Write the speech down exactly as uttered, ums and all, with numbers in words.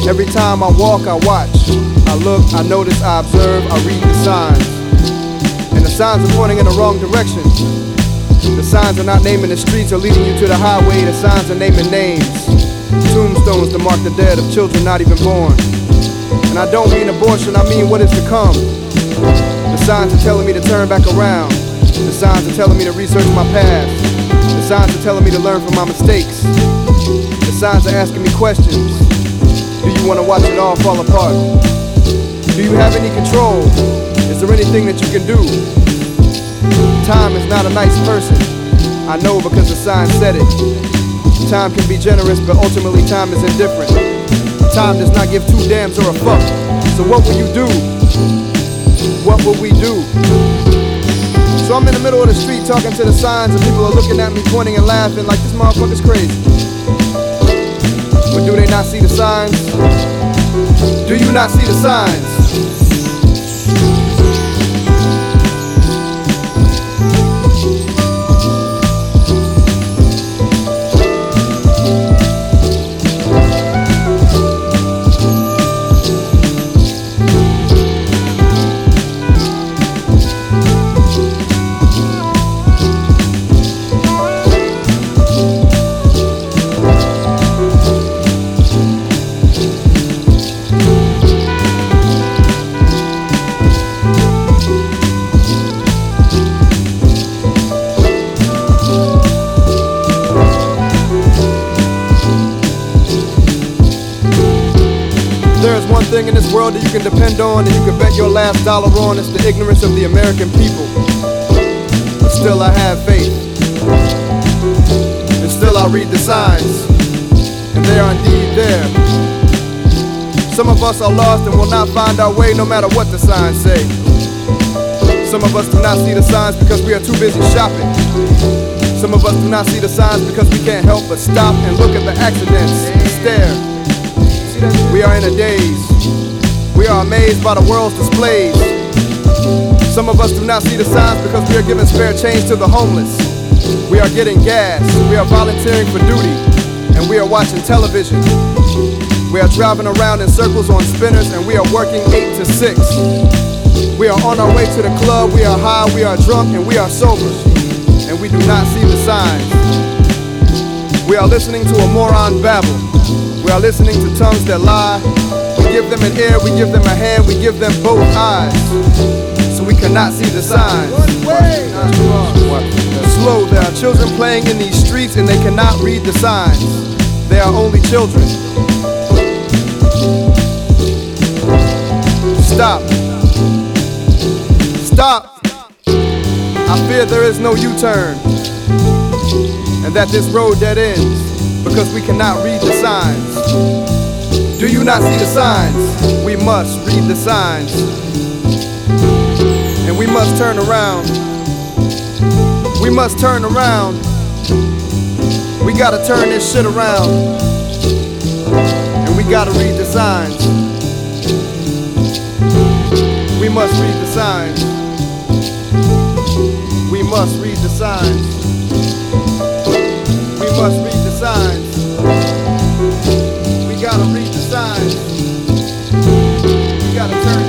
Every time I walk, I watch, I look, I notice, I observe, I read the signs. And the signs are pointing in the wrong direction. The signs are not naming the streets or leading you to the highway. The signs are naming names, tombstones to mark the dead of children not even born. And I don't mean abortion, I mean what is to come. The signs are telling me to turn back around. The signs are telling me to research my past. The signs are telling me to learn from my mistakes. The signs are asking me questions. Do you want to watch it all fall apart? Do you have any control? Is there anything that you can do? Time is not a nice person. I know because the sign said it. Time can be generous, but ultimately time is indifferent. Time does not give two damns or a fuck. So what will you do? What will we do? So I'm in the middle of the street talking to the signs, and people are looking at me, pointing and laughing like this motherfucker's crazy. But do they not see the signs? Do you not see the signs? There's one thing in this world that you can depend on and you can bet your last dollar on. It's the ignorance of the American people. But still I have faith. And still I read the signs. And they are indeed there. Some of us are lost and will not find our way no matter what the signs say. Some of us do not see the signs because we are too busy shopping. Some of us do not see the signs because we can't help but stop and look at the accidents and stare. We are in a daze. We are amazed by the world's displays. Some of us do not see the signs because we are giving spare change to the homeless. We are getting gas. We are volunteering for duty. And we are watching television. We are driving around in circles on spinners, and we are working eight to six. We are on our way to the club. We are high, we are drunk, and we are sober. And we do not see the signs. We are listening to a moron babble. We are listening to tongues that lie. We give them an ear, we give them a hand, we give them both eyes. So we cannot see the signs. Slow, there are children playing in these streets and they cannot read the signs. They are only children. Stop. Stop. I fear there is no U-turn, and that this road dead ends because we cannot read the signs. Do you not see the signs? We must read the signs. And we must turn around. We must turn around. We gotta turn this shit around. And we gotta read the signs. We must read the signs. We must read the signs. We must read the signs. We gotta read the signs. We gotta turn